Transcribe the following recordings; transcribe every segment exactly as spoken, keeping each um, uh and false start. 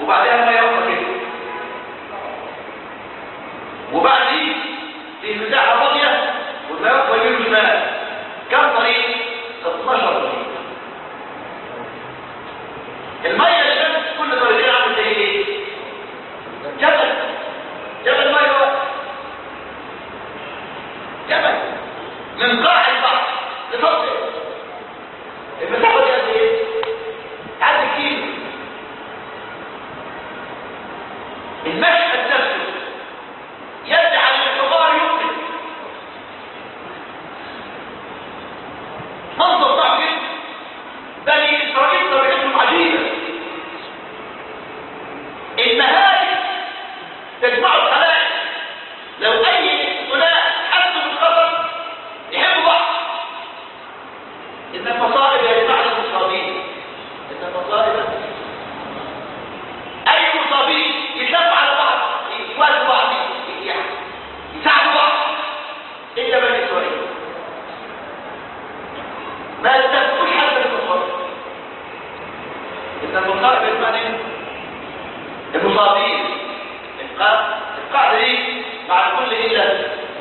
وبعدها ما يوقف كده، وبعدين في مساحه فاضيه والماء يوقف يمين وشمال. كم طريق؟ اتناشر طريق. الميه اللي كانت كل طريقين عامل زي ايه؟ جبل. جبل ميه واحد، جبل من قاع البحر لفصل. المسافه دي قد ايه؟ تعدي كيلو. المشهد نفسه يجعل الحمار يمكن منظر صعب جدا. بني اسرائيل طريقتهم عجيبه. المهالك تجمع الخلائق. لو اي اناس حسوا بالخطر يحبوا بعض. ان المصائب يجمعنا المصابين. ان المصائب اي مصابين يتلفوا على بعض، يوازوا بعض، يساعدوا بعض. الا بني اسرائيل ما تدخلوش حتى في المصائب. ان المصائب يجمعنا المصابين. القاعده دي مع الكل الا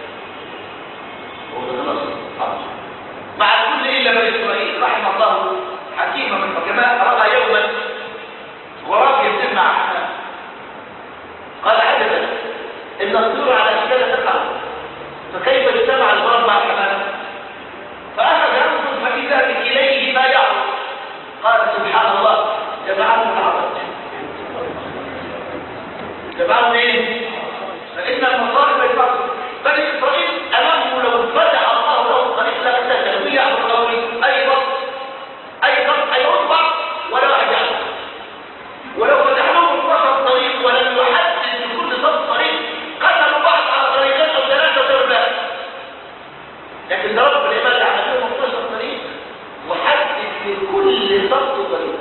مع الكل الا بني اسرائيل رحم الله حكيما من الحكماء. راى يوما غراب يتم مع حمام، قال عجبا ان الطيور على اشكال تقع، فكيف اجتمع الغراب مع الحمام؟ فاخذ ينظر فاذا بكليه ما يعرف. قال سبحان الله، جمعهم العرب. جمعهم ايه؟ فان المصائب يجمعهم. بني اسرائيل امامه لو فتح الله له الطريق لا يستهزئ ويعبد قولي اي ضغط اي ضغط هيرد بعض ولا واحد يعرف. ولو فتح لهم اثناشر طريق ولم يحدد لكل صف طريق قتلوا بعض على طريقين او ثلاثه وثلاثه. لكن رب العباد عمل لهم اثناشر طريق وحدد لكل صف طريق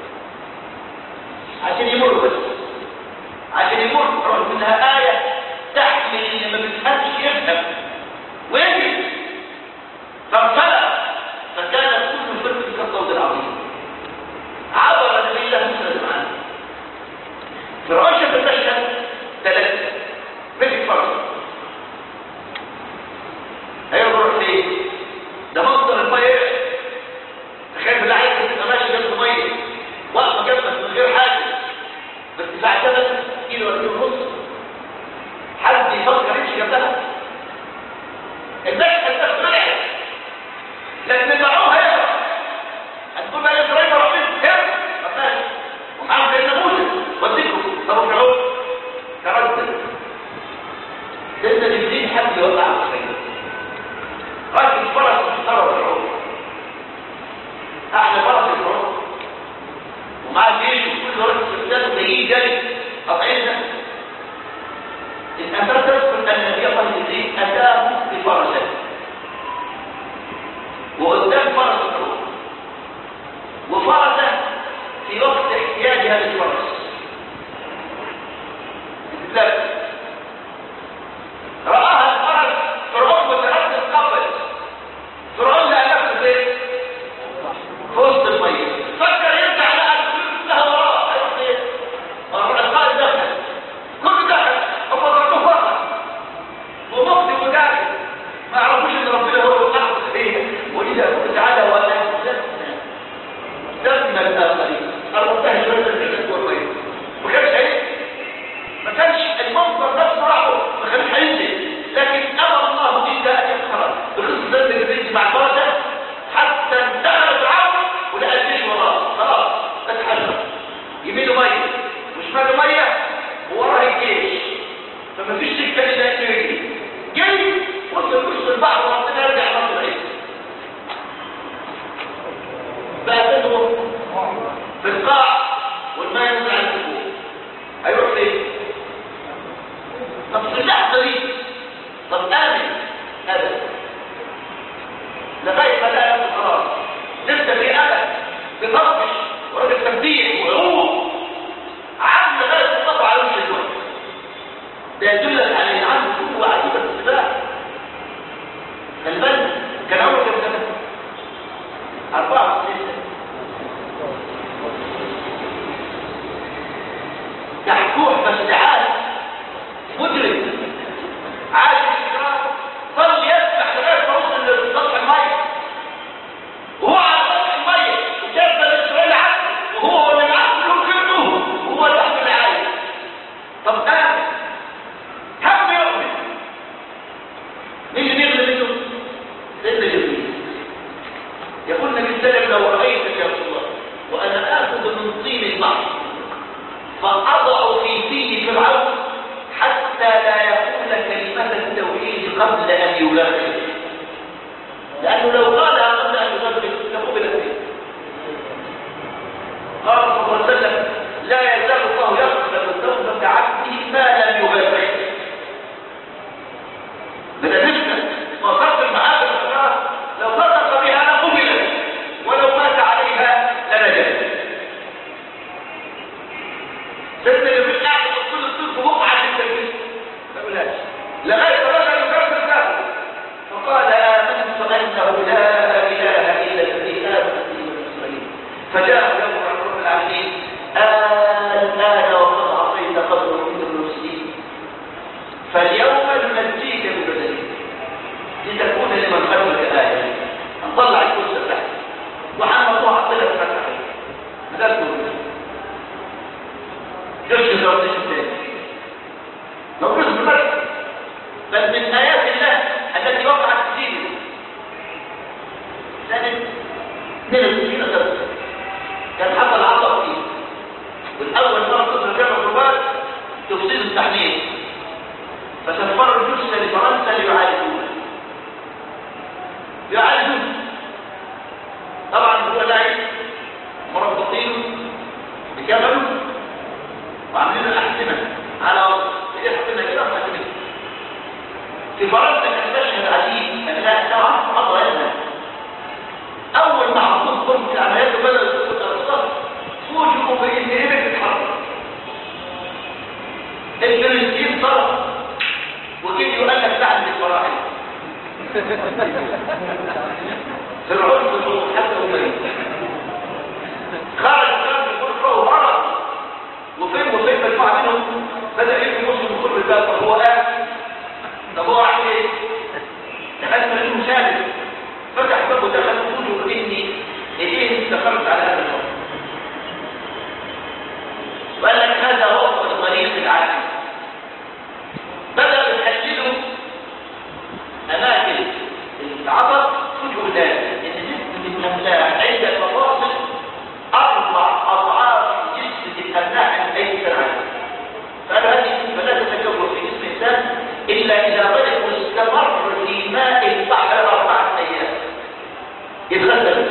عشان يمروا، بس عشان يمر. رغم انها ايه تحمل اللي ما بيفهمش يفهم ويجي. فانفلق فكان كل فرق كالصوت العظيم. عبر نبي الله موسى سبحانه. فرعون شاف المشهد ثلاثه مسك فرس هيروح فين؟ ده مصدر الميه. تخيل بالله عليك تبقى ماشي جنب ميه واقفه جنبك من غير حاجه بس بعد كده كيلو ولا كيلو ونص، حد يفكر يمشي جنبها؟ المشهد ده طلع لكن الفرعون هيهرب. هتقول بقى يا اسرائيل ربنا هرب ماشي ومعاهم سيدنا موسى وديكم. طب فرعون تردد. سيدنا جبريل حد يوقع على السيد راكب فرس محترم فرعون، احلى فرس الفرعون ومع الجيش وكل راجل استخدام زي جري قطعنا. الأنبار تذكر أن النبي الله جبريل أتاه بفرسه وقدام فرس الروح، وفرسه في وقت احتياجها للفرس لا رآها الفرس. فرعون متردد قبل فرعون لقى نفسه فين؟ في وسط الميه. فكر يرجع لقى الفلوس لها وراه. هيروح فين؟ القائد دخل كله دخل وفضلته فقط ومقدم وجاهز ما يعرفوش ان ربنا هو الحق ايه. واذا قلت تعالى وانا دمنا الاخرين الرباه شويه الحاجات والميه ما كانش ايه ما كانش المنظر نفسه راحه ما كانش هينزل. لكن امر الله جدا ان يقرا بخصوص ذات البيت مع الفرده حتى انتهى فرعون ولقى الجيش وراه. خلاص اتحرك يمينه ميه وشماله ميه ووراه الجيش، فما فيش سكه الا انه يجري. جري وصل وسط البحر وربنا يرجع مصر ايه بقى تنظر في القاع والماء ينزل على الفوق. هيروح فين؟ طب في اللحظه دي طب امن ابدا لغايه ما لا ياخد قرار. لسه في امل بتطفش وراجل تبديع وعروض يحكوح بس عاد مجرم عاد الإجرام ظل يسبح لغاية ما وصل لسطح المية وهو على سطح المية وشاف بني إسرائيل عاد وهو اللي معاه كلهم كلهم وهو تحت العاية. طب آمن هم يؤمن مين اللي يغلب منه؟ سيدنا جبريل. يقول النبي صلى الله عليه وسلم لو رأيتك يا رسول الله وأنا آخذ من طين البحر فأضع في فيه فرعون حتى لا يقول كلمة التوحيد قبل أن يغرق، لأنه لو قالها قبل أن يغرق لقبل فيه. قال صلى الله عليه وسلم لا يزال الله يقبل توبة عبده ما لم يغرق. بدأ نفسه وصلت المعاد الأخرى لو نطق بها لقبلت ولو مات عليها لنجت. سيدنا جبريل قاعد يقول الطب وقعة التكليف ما يقولهاش لغاية رجل يكرر ذاته فقال آمنت أنه لا إله إلا الذي آمنت به إسرائيل. فجاء يوم رب العالمين الآن وقد عصيت قبل وكنت من المسلمين فاليوم ننجيك ببدنك لتكون لمن خلفك آية. نطلع الكرسي تحت وحنا طوع طلع فتحه هذا الكرسي جرش زوجة الثاني موجود في المركز بل من آيات الله التي وقعت في سيريا سنة اثنين وستين سنة كان حصل عطر فيه والأول مرة تصل جامعة الرباط تفسير التحليل فسفروا الجثة لفرنسا ليعالجوها يعالجون طبعا هو لاعب مربطين بجبل وعاملين الأحزمة على ايه حطينا كده وحطينا في فرنسا كان مشهد عجيب ان لا تعرف عضلاتنا اول ما حطوه ضمن العمليات وبدأ الرصاص فوجئوا بان ايدك تتحرك الفلسطين صرف وكيف يقول لك تعد بالفراحل في العنف حتى أمين خرج الكلام الغرفة وهرب وفين وفين مجموعة منهم بدأ يبني مسلم بكل الباب. طب هو قال طب هو عمل ايه؟ دخلت منهم سالم فتح بابه ودخل وجوده اني ايديه استقرت على هذا الوقت وقال لك هذا هو الطريق العادي. بدأ يحللوا أماكن العطر وجه الله إن جسم الأملاح عند المفاصل أربع أضعاف جسم الأملاح الأيسر عنه. فقالوا هذه فلا تتكون في جسم الإنسان إلا إذا غرق واستمر في ماء البحر أربعة أيام يتغسل.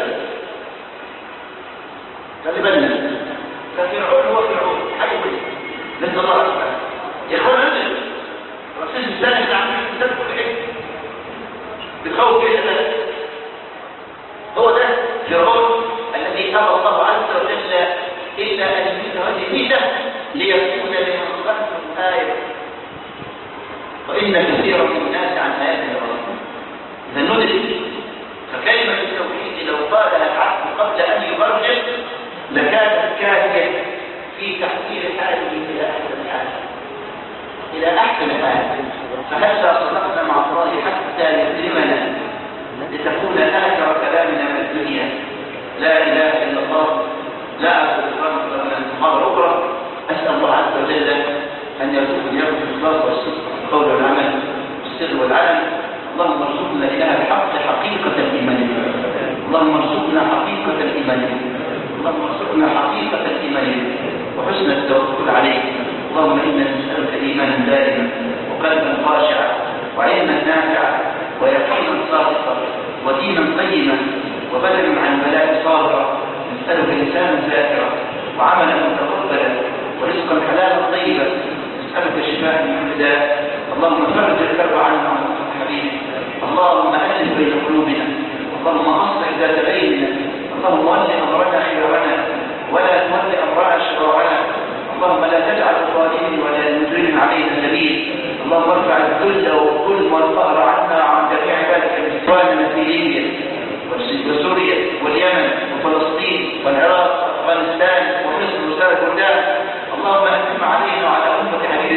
خلي بالنا ففرعون هو فرعون حيوي من الله سبحانه. يا إخوان نزل رسول الثاني اللي عمل تدخل الحكم بتخوف كده ده هو ده فرعون الذي أمر الله عز وجل إلا أن يميز هذه الميزة ليكون لمن خلفه آية وإن كثيرا من الناس عن آياتنا يعرضون. إذا ندرك فكلمة التوحيد لو قالها العبد قبل أن يبرهن لكانت كافية في تحويل حاله إلى أحسن حال إلى أحسن حال. فهذا صدقنا مع الله حتى يكرمنا لتكون آخر كلامنا من الدنيا لا إله إلا الله لا أعبد الله من المحاضرة أخرى. أسأل الله عز وجل أن يرزقنا إياكم الإخلاص والصدق في القول والعمل والسر والعلن. اللهم ارزقنا إله الحق حقيقة الإيمان. اللهم ارزقنا حقيقة الإيمان. اللهم ارزقنا حقيقة الإيمان وحسن التوكل عليك. اللهم إنا نسألك إيمانا دائما وقلبا خاشعا وعلما نافعا ويقينا صادقا ودينا قيما وبدلا عن بلاء صابرا. نسألك لسانا ذاكرا وعملا متقبلا ورزقا حلالا طيبا. نسألك شفاء من كل داء. اللهم فرج الكرب عنا عن حبيبك. اللهم ألف بين قلوبنا. اللهم أصلح ذات بيننا. اللهم ول أمرنا خيرنا ولا تول أمرنا شرارنا. اللهم لا تجعل الظالمين ولا المجرمين علينا سبيل. اللهم ارفع الذل والظلم والقهر عنا وعن جميع عبادك من في ليبيا وسوريا واليمن وفلسطين والعراق وافغانستان ومصر وسائر البلدان. اللهم أتم علينا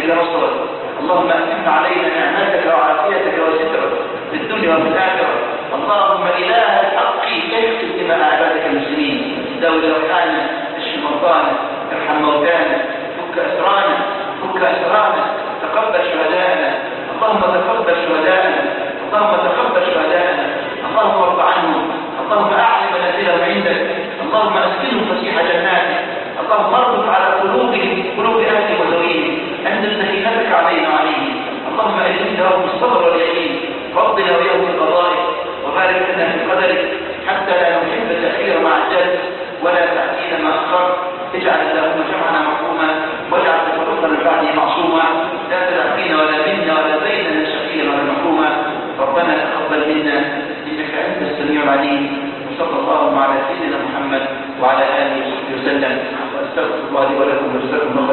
بك نصرا. اللهم أتم علينا نعمتك وعافيتك وسترك في الدنيا وفي الآخرة. اللهم إله الحق اغسل دماء عبادك المسلمين، داوي الأرحام، اشف مرضانا، ارحم موتانا، فك أسرانا، فك أسرانا، تقبل شهداءنا. اللهم تقبل شهداءنا، اللهم تقبل شهداءنا، اللهم ارض عنهم، اللهم أعلم منازلهم عندك، اللهم أسكنهم فسيح جناتك، اللهم اربط على قلوبهم قلوب أهلهم وذويهم، أنزل سكينتك علينا وعليهم. اللهم أجد لهم الصبر واليقين، ربنا ويوم قضائك، وبارك لنا في قدرك، حتى لا نحب التأخير مع الجد ولا تأتينا ما أخر. اجعل اللهم جمعنا مرحوما، واجعل تفرقنا من بعده معصوما، لا تدع فينا ولا منا ولا بيننا شقيا ولا محروما. ربنا تقبل منا إنك أنت السميع العليم. وصلى الله على سيدنا محمد وعلى آله وصحبه وسلم، واستغفر الله لي ولكم وجزاكم الله